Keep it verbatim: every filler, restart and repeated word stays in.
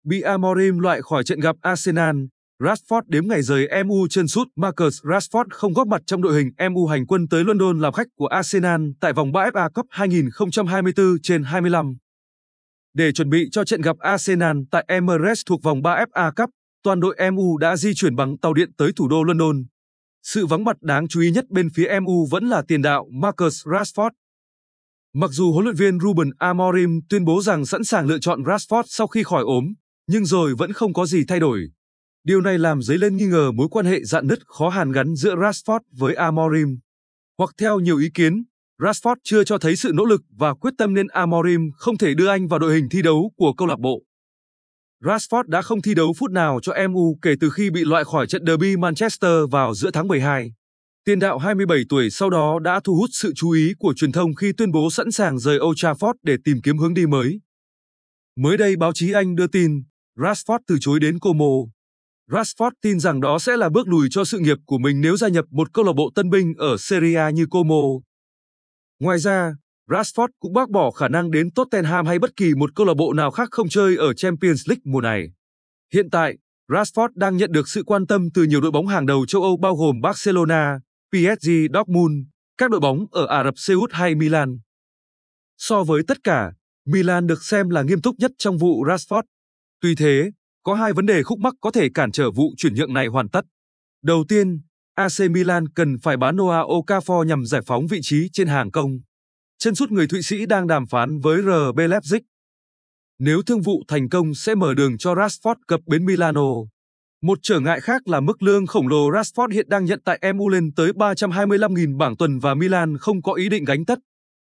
Bị Amorim loại khỏi trận gặp Arsenal, Rashford đếm ngày rời em u chân sút. Marcus Rashford không góp mặt trong đội hình em u hành quân tới London làm khách của Arsenal tại vòng ba ép a Cup hai không hai tư trên hai mươi lăm. Để chuẩn bị cho trận gặp Arsenal tại Emirates thuộc vòng ba ép a Cup, toàn đội em u đã di chuyển bằng tàu điện tới thủ đô London. Sự vắng mặt đáng chú ý nhất bên phía em u vẫn là tiền đạo Marcus Rashford. Mặc dù huấn luyện viên Ruben Amorim tuyên bố rằng sẵn sàng lựa chọn Rashford sau khi khỏi ốm, nhưng rồi vẫn không có gì thay đổi. Điều này làm dấy lên nghi ngờ mối quan hệ rạn nứt khó hàn gắn giữa Rashford với Amorim. Hoặc theo nhiều ý kiến, Rashford chưa cho thấy sự nỗ lực và quyết tâm nên Amorim không thể đưa anh vào đội hình thi đấu của câu lạc bộ. Rashford đã không thi đấu phút nào cho em u kể từ khi bị loại khỏi trận derby Manchester vào giữa tháng mười hai. Tiền đạo hai mươi bảy tuổi sau đó đã thu hút sự chú ý của truyền thông khi tuyên bố sẵn sàng rời Old Trafford để tìm kiếm hướng đi mới. Mới đây báo chí Anh đưa tin, Rashford từ chối đến Como. Rashford tin rằng đó sẽ là bước lùi cho sự nghiệp của mình nếu gia nhập một câu lạc bộ tân binh ở Serie A như Como. Ngoài ra, Rashford cũng bác bỏ khả năng đến Tottenham hay bất kỳ một câu lạc bộ nào khác không chơi ở Champions League mùa này. Hiện tại, Rashford đang nhận được sự quan tâm từ nhiều đội bóng hàng đầu châu Âu bao gồm Barcelona, pê ét giê Dortmund, các đội bóng ở Ả Rập Xê Út hay Milan. So với tất cả, Milan được xem là nghiêm túc nhất trong vụ Rashford. Tuy thế, có hai vấn đề khúc mắc có thể cản trở vụ chuyển nhượng này hoàn tất. Đầu tiên, a xê Milan cần phải bán Noah Okafor nhằm giải phóng vị trí trên hàng công. Chân sút người Thụy Sĩ đang đàm phán với rờ bê Leipzig. Nếu thương vụ thành công sẽ mở đường cho Rashford cập bến Milano. Một trở ngại khác là mức lương khổng lồ Rashford hiện đang nhận tại em u lên tới ba trăm hai mươi lăm nghìn bảng tuần và Milan không có ý định gánh tất.